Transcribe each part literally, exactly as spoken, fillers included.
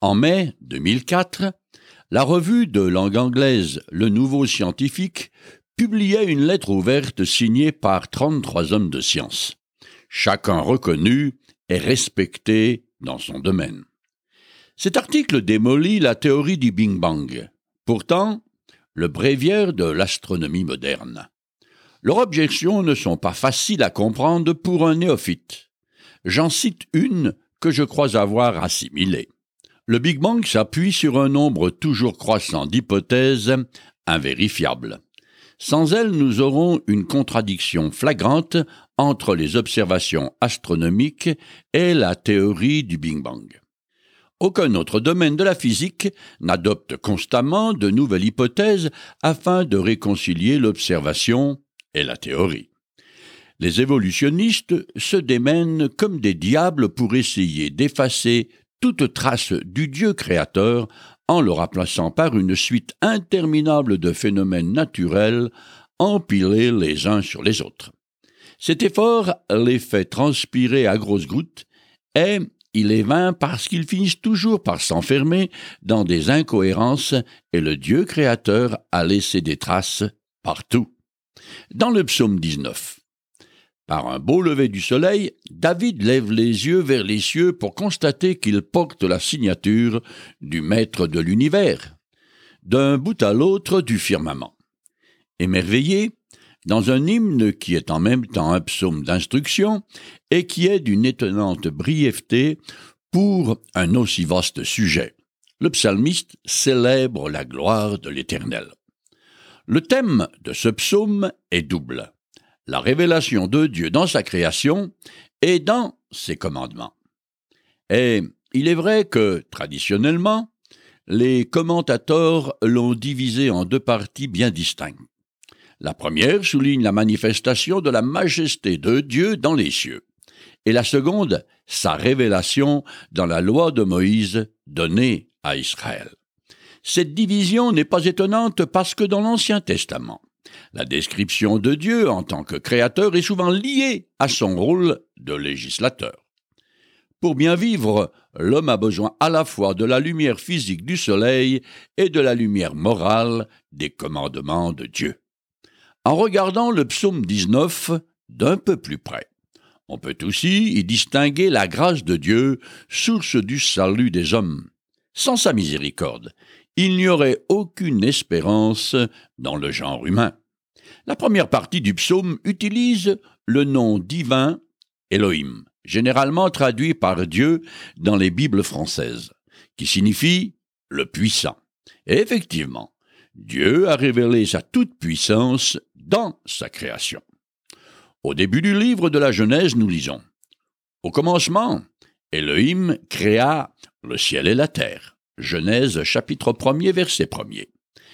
En mai deux mille quatre, la revue de langue anglaise Le Nouveau Scientifique publiait une lettre ouverte signée par trente-trois hommes de science, chacun reconnu et respecté dans son domaine. Cet article démolit la théorie du Big Bang, pourtant le bréviaire de l'astronomie moderne. Leurs objections ne sont pas faciles à comprendre pour un néophyte. J'en cite une que je crois avoir assimilée. Le Big Bang s'appuie sur un nombre toujours croissant d'hypothèses invérifiables. Sans elles, nous aurons une contradiction flagrante entre les observations astronomiques et la théorie du Big Bang. Aucun autre domaine de la physique n'adopte constamment de nouvelles hypothèses afin de réconcilier l'observation et la théorie. Les évolutionnistes se démènent comme des diables pour essayer d'effacer toute trace du Dieu créateur en le remplaçant par une suite interminable de phénomènes naturels empilés les uns sur les autres. Cet effort les fait transpirer à grosses gouttes et il est vain parce qu'ils finissent toujours par s'enfermer dans des incohérences et le Dieu créateur a laissé des traces partout. Dans le psaume dix-neuf, par un beau lever du soleil, David lève les yeux vers les cieux pour constater qu'il porte la signature du Maître de l'univers, d'un bout à l'autre du firmament. Émerveillé, dans un hymne qui est en même temps un psaume d'instruction et qui est d'une étonnante brièveté pour un aussi vaste sujet, le psalmiste célèbre la gloire de l'Éternel. Le thème de ce psaume est double. La révélation de Dieu dans sa création et dans ses commandements. Et il est vrai que, traditionnellement, les commentateurs l'ont divisé en deux parties bien distinctes. La première souligne la manifestation de la majesté de Dieu dans les cieux, et la seconde, sa révélation dans la loi de Moïse donnée à Israël. Cette division n'est pas étonnante parce que dans l'Ancien Testament, la description de Dieu en tant que créateur est souvent liée à son rôle de législateur. Pour bien vivre, l'homme a besoin à la fois de la lumière physique du soleil et de la lumière morale des commandements de Dieu. En regardant le psaume dix-neuf d'un peu plus près, on peut aussi y distinguer la grâce de Dieu, source du salut des hommes. Sans sa miséricorde, il n'y aurait aucune espérance dans le genre humain. La première partie du psaume utilise le nom divin Elohim, généralement traduit par Dieu dans les Bibles françaises, qui signifie « le puissant ». Et effectivement, Dieu a révélé sa toute-puissance dans sa création. Au début du livre de la Genèse, nous lisons « Au commencement, Elohim créa le ciel et la terre ». Genèse chapitre premier, verset premier.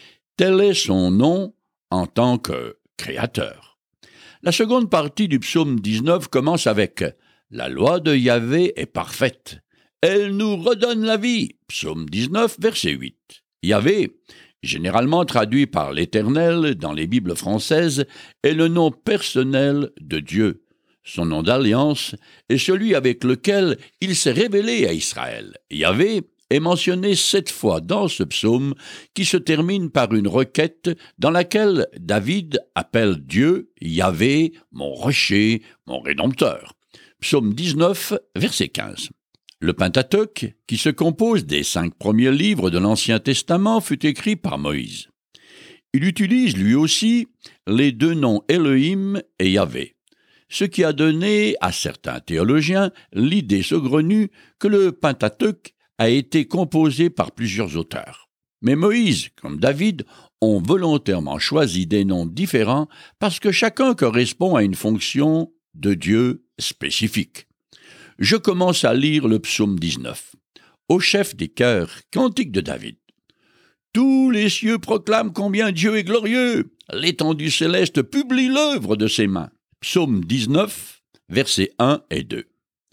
Tel est son nom en tant que créateur. La seconde partie du psaume dix-neuf commence avec « La loi de Yahvé est parfaite. Elle nous redonne la vie ». Psaume dix-neuf, verset huit. Yahvé, généralement traduit par l'Éternel dans les Bibles françaises, est le nom personnel de Dieu. Son nom d'alliance est celui avec lequel il s'est révélé à Israël. Yahvé est mentionné sept fois dans ce psaume qui se termine par une requête dans laquelle David appelle Dieu Yahvé, mon rocher, mon rédempteur. Psaume dix-neuf, verset quinze. Le Pentateuque, qui se compose des cinq premiers livres de l'Ancien Testament, fut écrit par Moïse. Il utilise lui aussi les deux noms Elohim et Yahvé, ce qui a donné à certains théologiens l'idée saugrenue que le Pentateuque a été composé par plusieurs auteurs. Mais Moïse, comme David, ont volontairement choisi des noms différents parce que chacun correspond à une fonction de Dieu spécifique. Je commence à lire le psaume dix-neuf. Au chef des chœurs, cantique de David. Tous les cieux proclament combien Dieu est glorieux. L'étendue céleste publie l'œuvre de ses mains. Psaume dix-neuf, versets un et deux.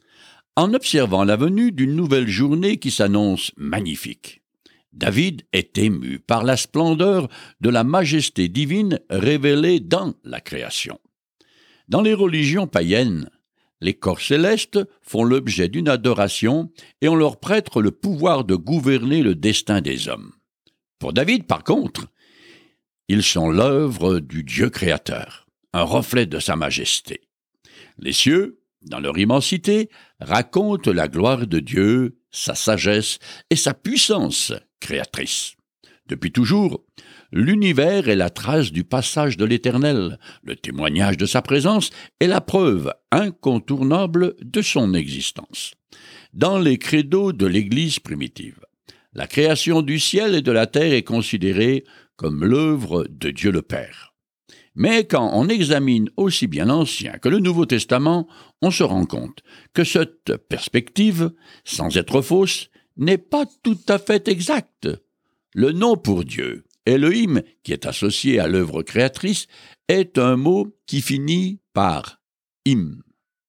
En observant la venue d'une nouvelle journée qui s'annonce magnifique, David est ému par la splendeur de la majesté divine révélée dans la création. Dans les religions païennes, les corps célestes font l'objet d'une adoration et on leur prête le pouvoir de gouverner le destin des hommes. Pour David, par contre, ils sont l'œuvre du Dieu créateur, un reflet de sa majesté. Les cieux, dans leur immensité, racontent la gloire de Dieu, sa sagesse et sa puissance créatrice. Depuis toujours, l'univers est la trace du passage de l'Éternel, le témoignage de sa présence et la preuve incontournable de son existence. Dans les credos de l'Église primitive, la création du ciel et de la terre est considérée comme l'œuvre de Dieu le Père. Mais quand on examine aussi bien l'Ancien que le Nouveau Testament, on se rend compte que cette perspective, sans être fausse, n'est pas tout à fait exacte. Le nom pour Dieu, Elohim, qui est associé à l'œuvre créatrice, est un mot qui finit par im,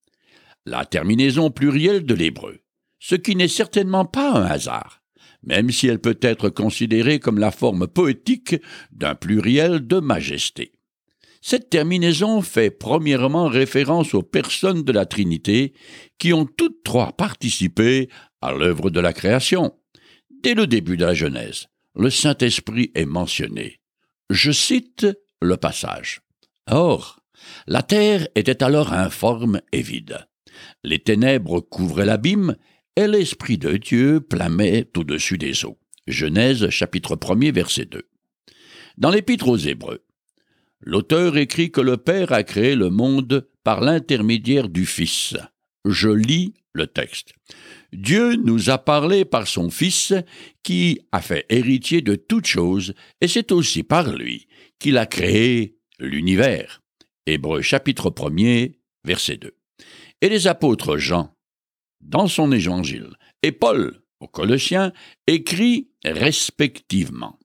la terminaison plurielle de l'hébreu, ce qui n'est certainement pas un hasard, même si elle peut être considérée comme la forme poétique d'un pluriel de majesté. Cette terminaison fait premièrement référence aux personnes de la Trinité qui ont toutes trois participé à l'œuvre de la création. Dès le début de la Genèse, le Saint-Esprit est mentionné. Je cite le passage. « Or, la terre était alors informe et vide. Les ténèbres couvraient l'abîme, et l'Esprit de Dieu planait au-dessus des eaux. » Genèse, chapitre premier, verset deux. Dans l'Épître aux Hébreux, l'auteur écrit que le Père a créé le monde par l'intermédiaire du Fils. Je lis le texte. Dieu nous a parlé par son Fils, qui a fait héritier de toutes choses, et c'est aussi par lui qu'il a créé l'univers. Hébreux chapitre premier, verset deux. Et les apôtres Jean, dans son évangile, et Paul, aux Colossiens, écrit respectivement.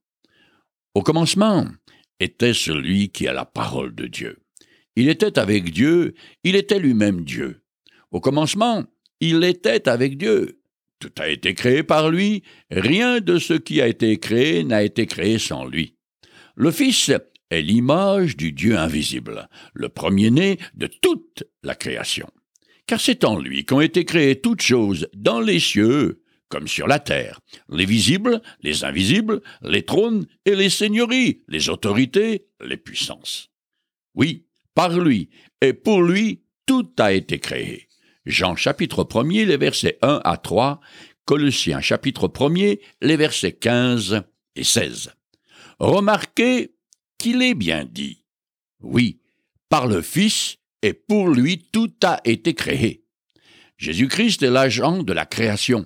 Au commencement était celui qui a la parole de Dieu. Il était avec Dieu, il était lui-même Dieu. Au commencement, il était avec Dieu. Tout a été créé par lui, rien de ce qui a été créé n'a été créé sans lui. Le Fils est l'image du Dieu invisible, le premier-né de toute la création. Car c'est en lui qu'ont été créées toutes choses dans les cieux comme sur la terre, les visibles, les invisibles, les trônes et les seigneuries, les autorités, les puissances. Oui, par lui et pour lui, tout a été créé. Jean chapitre premier, les versets un à trois, Colossiens chapitre premier, les versets quinze et seize. Remarquez qu'il est bien dit. Oui, par le Fils et pour lui, tout a été créé. Jésus-Christ est l'agent de la création.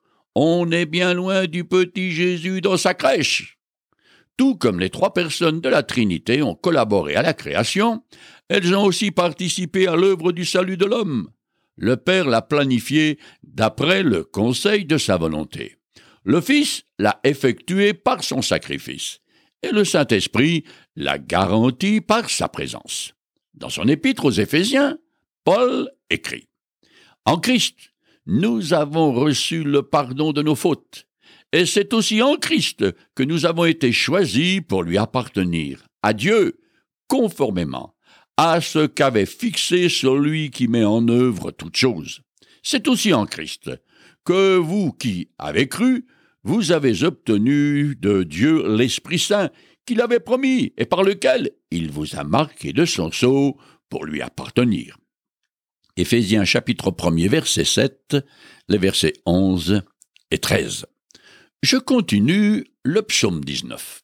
On est bien loin du petit Jésus dans sa crèche. Tout comme les trois personnes de la Trinité ont collaboré à la création, elles ont aussi participé à l'œuvre du salut de l'homme. Le Père l'a planifié d'après le conseil de sa volonté. Le Fils l'a effectué par son sacrifice. Et le Saint-Esprit l'a garanti par sa présence. Dans son épître aux Éphésiens, Paul écrit « En Christ, nous avons reçu le pardon de nos fautes, et c'est aussi en Christ que nous avons été choisis pour lui appartenir, à Dieu, conformément à ce qu'avait fixé celui qui met en œuvre toutes choses. C'est aussi en Christ que vous qui avez cru, vous avez obtenu de Dieu l'Esprit Saint qu'il avait promis et par lequel il vous a marqué de son sceau pour lui appartenir. » Éphésiens chapitre premier, verset sept, les versets onze et treize. Je continue le psaume dix-neuf.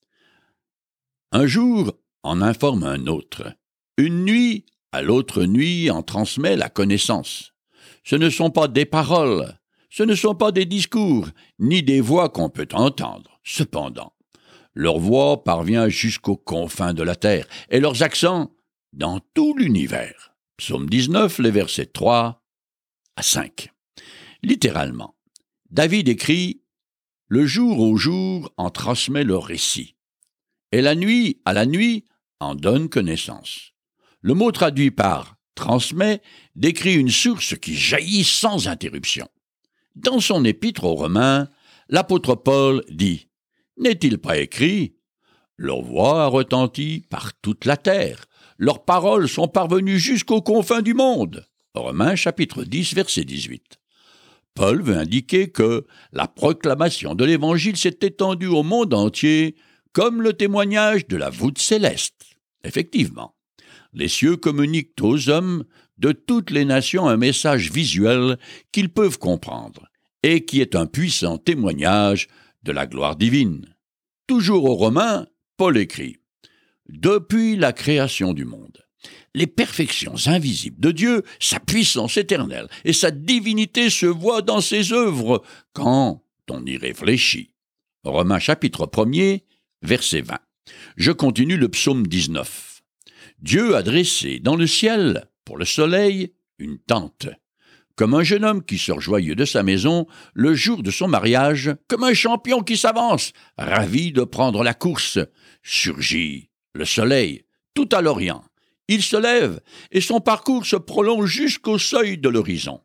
Un jour en informe un autre. Une nuit à l'autre nuit en transmet la connaissance. Ce ne sont pas des paroles, ce ne sont pas des discours, ni des voix qu'on peut entendre. Cependant, leur voix parvient jusqu'aux confins de la terre, et leurs accents dans tout l'univers. Psaume dix-neuf, les versets trois à cinq. Littéralement, David écrit « Le jour au jour en transmet le récit, et la nuit à la nuit en donne connaissance. » Le mot traduit par « transmet » décrit une source qui jaillit sans interruption. Dans son épître aux Romains, l'apôtre Paul dit « N'est-il pas écrit ? Leur voix a retenti par toute la terre. Leurs paroles sont parvenues jusqu'aux confins du monde. » Romains chapitre dix, verset dix-huit. Paul veut indiquer que la proclamation de l'Évangile s'est étendue au monde entier comme le témoignage de la voûte céleste. Effectivement, les cieux communiquent aux hommes de toutes les nations un message visuel qu'ils peuvent comprendre et qui est un puissant témoignage de la gloire divine. Toujours aux Romains, Paul écrit « Depuis la création du monde, les perfections invisibles de Dieu, sa puissance éternelle et sa divinité se voient dans ses œuvres quand on y réfléchit. » Romains chapitre premier, verset vingt. Je continue le psaume dix-neuf. Dieu a dressé dans le ciel, pour le soleil, une tente. Comme un jeune homme qui sort joyeux de sa maison le jour de son mariage, comme un champion qui s'avance, ravi de prendre la course, surgit le soleil, tout à l'orient. Il se lève et son parcours se prolonge jusqu'au seuil de l'horizon.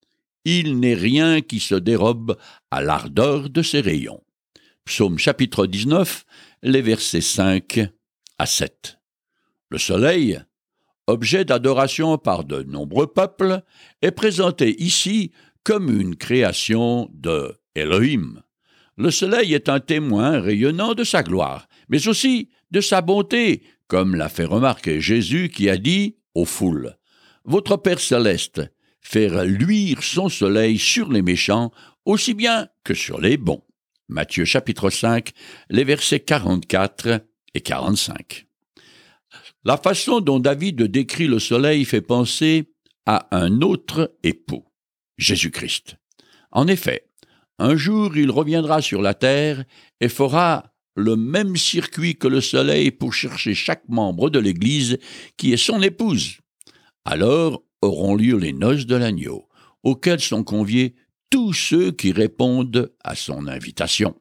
Il n'est rien qui se dérobe à l'ardeur de ses rayons. Psaume chapitre dix-neuf, les versets cinq à sept. Le soleil, objet d'adoration par de nombreux peuples, est présenté ici comme une création de Elohim. Le soleil est un témoin rayonnant de sa gloire, mais aussi de sa bonté, comme l'a fait remarquer Jésus qui a dit aux foules « Votre Père céleste fait luire son soleil sur les méchants aussi bien que sur les bons. » Matthieu chapitre cinq, les versets quarante-quatre et quarante-cinq. La façon dont David décrit le soleil fait penser à un autre époux, Jésus-Christ. En effet, un jour il reviendra sur la terre et fera le même circuit que le soleil pour chercher chaque membre de l'Église qui est son épouse. Alors auront lieu les noces de l'agneau, auxquelles sont conviés tous ceux qui répondent à son invitation.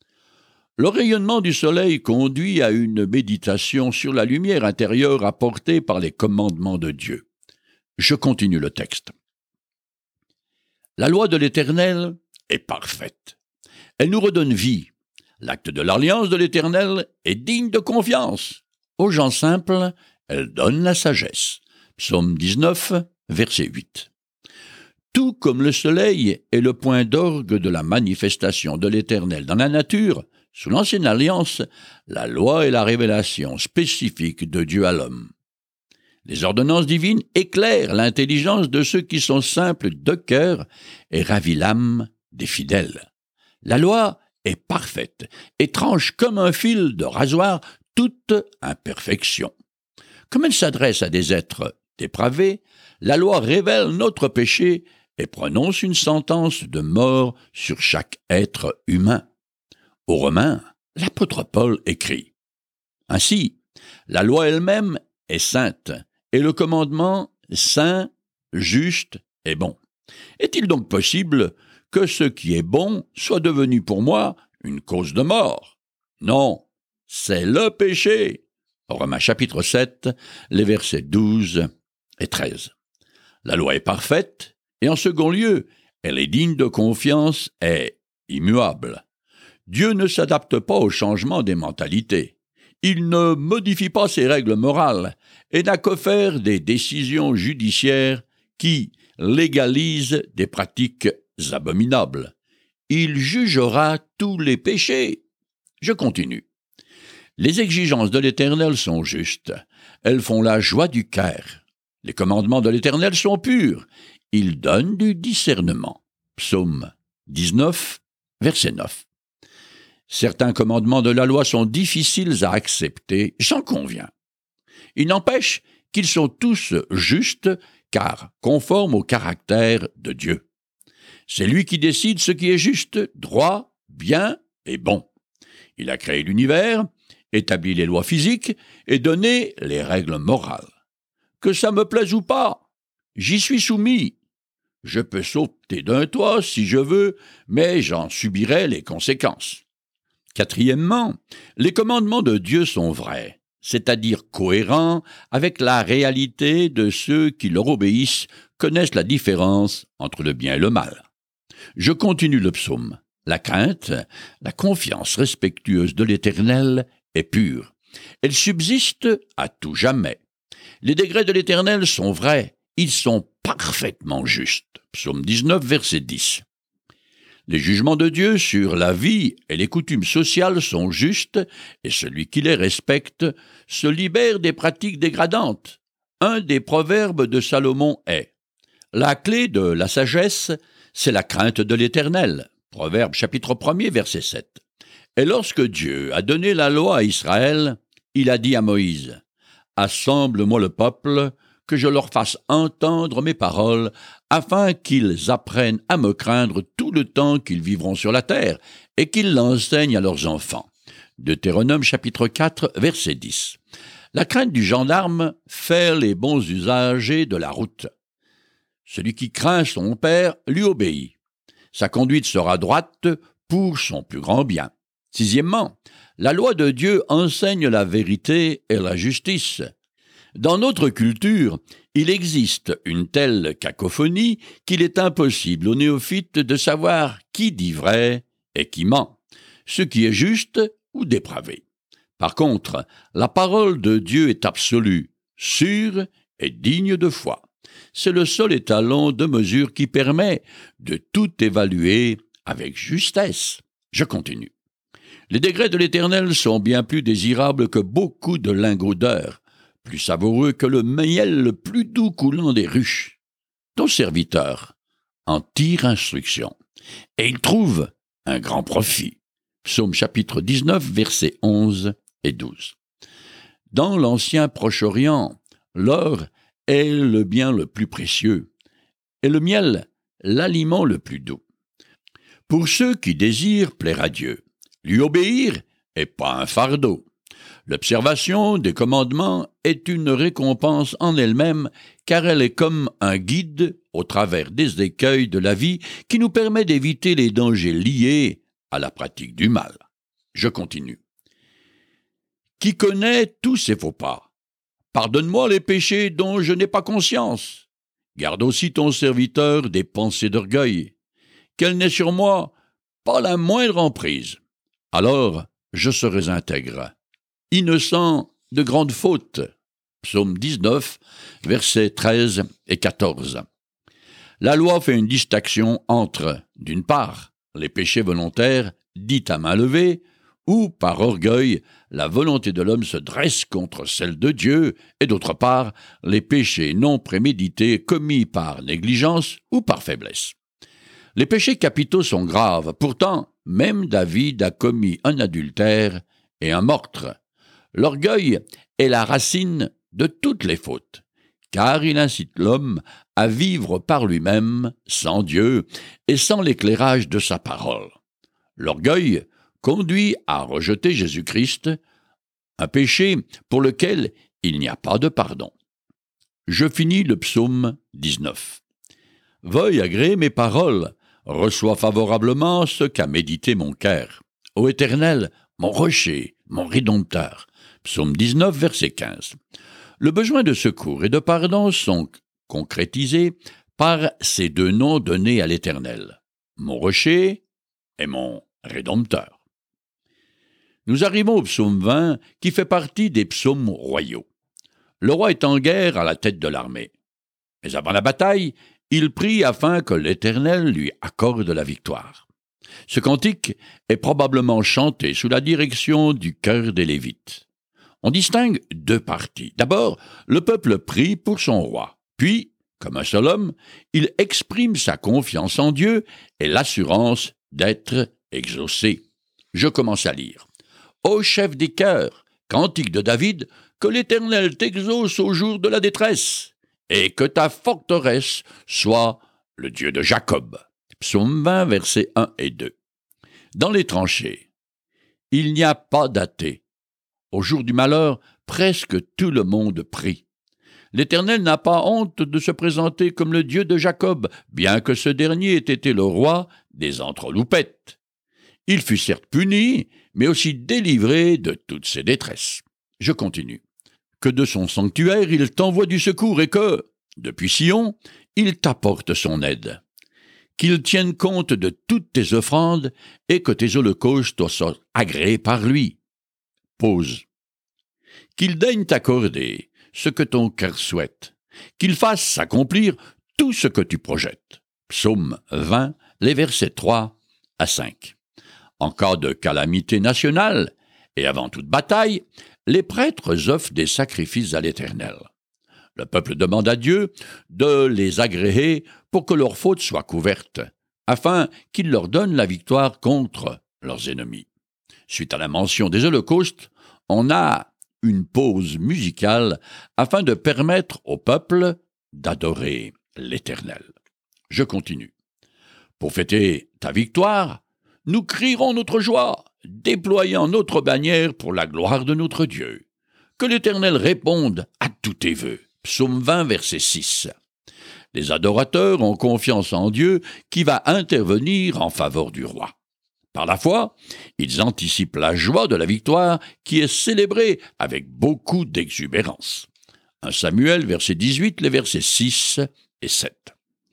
Le rayonnement du soleil conduit à une méditation sur la lumière intérieure apportée par les commandements de Dieu. Je continue le texte. La loi de l'Éternel est parfaite. Elle nous redonne vie. L'acte de l'alliance de l'Éternel est digne de confiance. Aux gens simples, elle donne la sagesse. Psaume dix-neuf, verset huit. Tout comme le soleil est le point d'orgue de la manifestation de l'Éternel dans la nature, sous l'Ancienne Alliance, la loi est la révélation spécifique de Dieu à l'homme. Les ordonnances divines éclairent l'intelligence de ceux qui sont simples de cœur et ravit l'âme des fidèles. La loi est parfaite et tranche comme un fil de rasoir toute imperfection. Comme elle s'adresse à des êtres dépravés, la loi révèle notre péché et prononce une sentence de mort sur chaque être humain. Aux Romains, l'apôtre Paul écrit « Ainsi, la loi elle-même est sainte, et le commandement saint, juste et bon. Est-il donc possible que ce qui est bon soit devenu pour moi une cause de mort? Non, c'est le péché. » Romains chapitre sept, les versets douze et treize. La loi est parfaite, et en second lieu, elle est digne de confiance et immuable. Dieu ne s'adapte pas au changement des mentalités. Il ne modifie pas ses règles morales et n'a qu'à faire des décisions judiciaires qui légalisent des pratiques abominables. Il jugera tous les péchés. Je continue. Les exigences de l'Éternel sont justes. Elles font la joie du cœur. Les commandements de l'Éternel sont purs. Ils donnent du discernement. Psaume dix-neuf, verset neuf. Certains commandements de la loi sont difficiles à accepter, j'en conviens. Il n'empêche qu'ils sont tous justes, car conformes au caractère de Dieu. C'est lui qui décide ce qui est juste, droit, bien et bon. Il a créé l'univers, établi les lois physiques et donné les règles morales. Que ça me plaise ou pas, j'y suis soumis. Je peux sauter d'un toit si je veux, mais j'en subirai les conséquences. Quatrièmement, les commandements de Dieu sont vrais, c'est-à-dire cohérents avec la réalité de ceux qui leur obéissent, connaissent la différence entre le bien et le mal. Je continue le psaume. La crainte, la confiance respectueuse de l'Éternel est pure. Elle subsiste à tout jamais. Les décrets de l'Éternel sont vrais ils sont parfaitement justes. Psaume dix-neuf, verset dix. Les jugements de Dieu sur la vie et les coutumes sociales sont justes, et celui qui les respecte se libère des pratiques dégradantes. Un des proverbes de Salomon est « La clé de la sagesse, c'est la crainte de l'Éternel ». Proverbe chapitre premier, verset sept. Et lorsque Dieu a donné la loi à Israël, il a dit à Moïse « Assemble-moi le peuple, que je leur fasse entendre mes paroles, afin qu'ils apprennent à me craindre tout le temps qu'ils vivront sur la terre, et qu'ils l'enseignent à leurs enfants. » Deutéronome chapitre quatre, verset dix. La crainte du gendarme fait les bons usagers de la route. Celui qui craint son père lui obéit. Sa conduite sera droite pour son plus grand bien. Sixièmement, la loi de Dieu enseigne la vérité et la justice. Dans notre culture, il existe une telle cacophonie qu'il est impossible aux néophytes de savoir qui dit vrai et qui ment, ce qui est juste ou dépravé. Par contre, la parole de Dieu est absolue, sûre et digne de foi. C'est le seul étalon de mesure qui permet de tout évaluer avec justesse. Je continue. Les décrets de l'Éternel sont bien plus désirables que beaucoup de lingots d'or, plus savoureux que le miel le plus doux coulant des ruches. Ton serviteur en tire instruction, et il trouve un grand profit. Psaume chapitre dix-neuf, versets onze et douze. Dans l'ancien Proche-Orient, l'or est le bien le plus précieux, et le miel l'aliment le plus doux. Pour ceux qui désirent plaire à Dieu, lui obéir est pas un fardeau. L'observation des commandements est une récompense en elle-même, car elle est comme un guide au travers des écueils de la vie qui nous permet d'éviter les dangers liés à la pratique du mal. Je continue. Qui connaît tous ses faux pas? Pardonne-moi les péchés dont je n'ai pas conscience. Garde aussi ton serviteur des pensées d'orgueil, qu'elle n'ait sur moi pas la moindre emprise. Alors je serai intègre, innocent de grandes fautes. Psaume dix-neuf, versets treize et quatorze. La loi fait une distinction entre, d'une part, les péchés volontaires dits à main levée, où, par orgueil, la volonté de l'homme se dresse contre celle de Dieu, et d'autre part, les péchés non prémédités commis par négligence ou par faiblesse. Les péchés capitaux sont graves, pourtant, même David a commis un adultère et un meurtre. L'orgueil est la racine de toutes les fautes, car il incite l'homme à vivre par lui-même, sans Dieu et sans l'éclairage de sa parole. L'orgueil conduit à rejeter Jésus-Christ, un péché pour lequel il n'y a pas de pardon. Je finis le psaume dix-neuf. Veuille agréer mes paroles, reçois favorablement ce qu'a médité mon cœur. Ô Éternel, mon rocher, mon rédempteur. Psaume dix-neuf, verset quinze. Le besoin de secours et de pardon sont concrétisés par ces deux noms donnés à l'Éternel, mon rocher et mon rédempteur. Nous arrivons au psaume vingt, qui fait partie des psaumes royaux. Le roi est en guerre à la tête de l'armée. Mais avant la bataille, il prie afin que l'Éternel lui accorde la victoire. Ce cantique est probablement chanté sous la direction du chœur des Lévites. On distingue deux parties. D'abord, le peuple prie pour son roi. Puis, comme un seul homme, il exprime sa confiance en Dieu et l'assurance d'être exaucé. Je commence à lire. Ô chef des chœurs, cantique de David, que l'Éternel t'exauce au jour de la détresse, et que ta forteresse soit le Dieu de Jacob. Psaume vingt, versets un et deux. Dans les tranchées, il n'y a pas d'athée. Au jour du malheur, presque tout le monde prie. L'Éternel n'a pas honte de se présenter comme le Dieu de Jacob, bien que ce dernier ait été le roi des entreloupettes. Il fut certes puni, mais aussi délivré de toutes ses détresses. Je continue. Que de son sanctuaire il t'envoie du secours et que, depuis Sion, il t'apporte son aide. Qu'il tienne compte de toutes tes offrandes et que tes holocaustes soient agréés par lui. Pause. Qu'il daigne t'accorder ce que ton cœur souhaite, qu'il fasse s'accomplir tout ce que tu projettes. Psaume vingt, les versets trois à cinq. En cas de calamité nationale, et avant toute bataille, les prêtres offrent des sacrifices à l'Éternel. Le peuple demande à Dieu de les agréer pour que leurs fautes soient couvertes, afin qu'il leur donne la victoire contre leurs ennemis. Suite à la mention des holocaustes, on a une pause musicale afin de permettre au peuple d'adorer l'Éternel. Je continue. Pour fêter ta victoire, nous crierons notre joie, déployant notre bannière pour la gloire de notre Dieu. Que l'Éternel réponde à tous tes vœux. Psaume vingt, verset six. Les adorateurs ont confiance en Dieu qui va intervenir en faveur du roi. Par la foi, ils anticipent la joie de la victoire qui est célébrée avec beaucoup d'exubérance. un Samuel, verset dix-huit, les versets six et sept.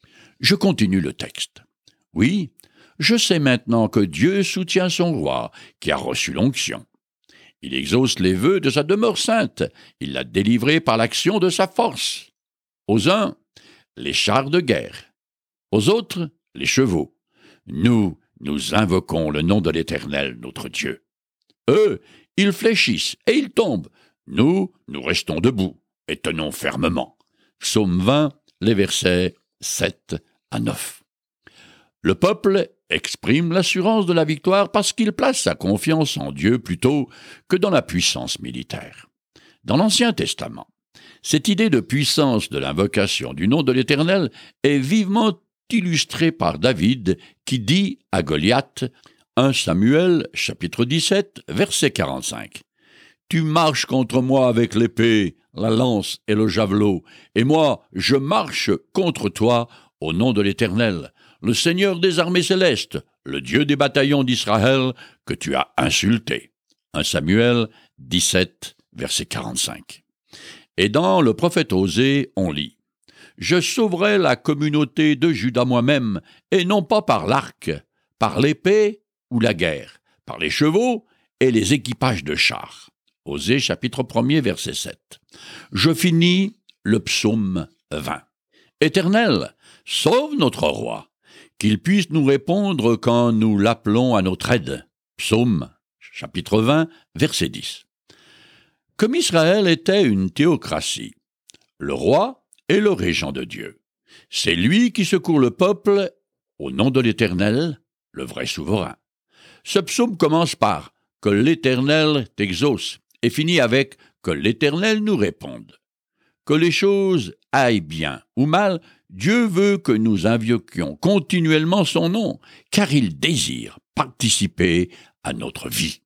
Je continue le texte. Oui, je sais maintenant que Dieu soutient son roi, qui a reçu l'onction. Il exauce les vœux de sa demeure sainte. Il l'a délivré par l'action de sa force. Aux uns, les chars de guerre. Aux autres, les chevaux. Nous, nous invoquons le nom de l'Éternel, notre Dieu. Eux, ils fléchissent et ils tombent. Nous, nous restons debout et tenons fermement. Psaume vingt, les versets sept à neuf. Le peuple exprime l'assurance de la victoire parce qu'il place sa confiance en Dieu plutôt que dans la puissance militaire. Dans l'Ancien Testament, cette idée de puissance de l'invocation du nom de l'Éternel est vivement illustrée par David qui dit à Goliath, un Samuel, chapitre dix-sept, verset quarante-cinq. « Tu marches contre moi avec l'épée, la lance et le javelot, et moi, je marche contre toi au nom de l'Éternel, le Seigneur des armées célestes, le Dieu des bataillons d'Israël, que tu as insulté. » un Samuel dix-sept, verset quarante-cinq. Et dans le prophète Osée, on lit « Je sauverai la communauté de Juda moi-même, et non pas par l'arc, par l'épée ou la guerre, par les chevaux et les équipages de chars. » Osée, chapitre premier, verset sept. Je finis le psaume vingt. « Éternel, sauve notre roi, qu'il puisse nous répondre quand nous l'appelons à notre aide. » Psaume, chapitre vingt, verset dix. Comme Israël était une théocratie, le roi est le régent de Dieu. C'est lui qui secourt le peuple au nom de l'Éternel, le vrai souverain. Ce psaume commence par « Que l'Éternel t'exauce » et finit avec « Que l'Éternel nous réponde ». Que les choses aillent bien ou mal, Dieu veut que nous invoquions continuellement son nom, car il désire participer à notre vie.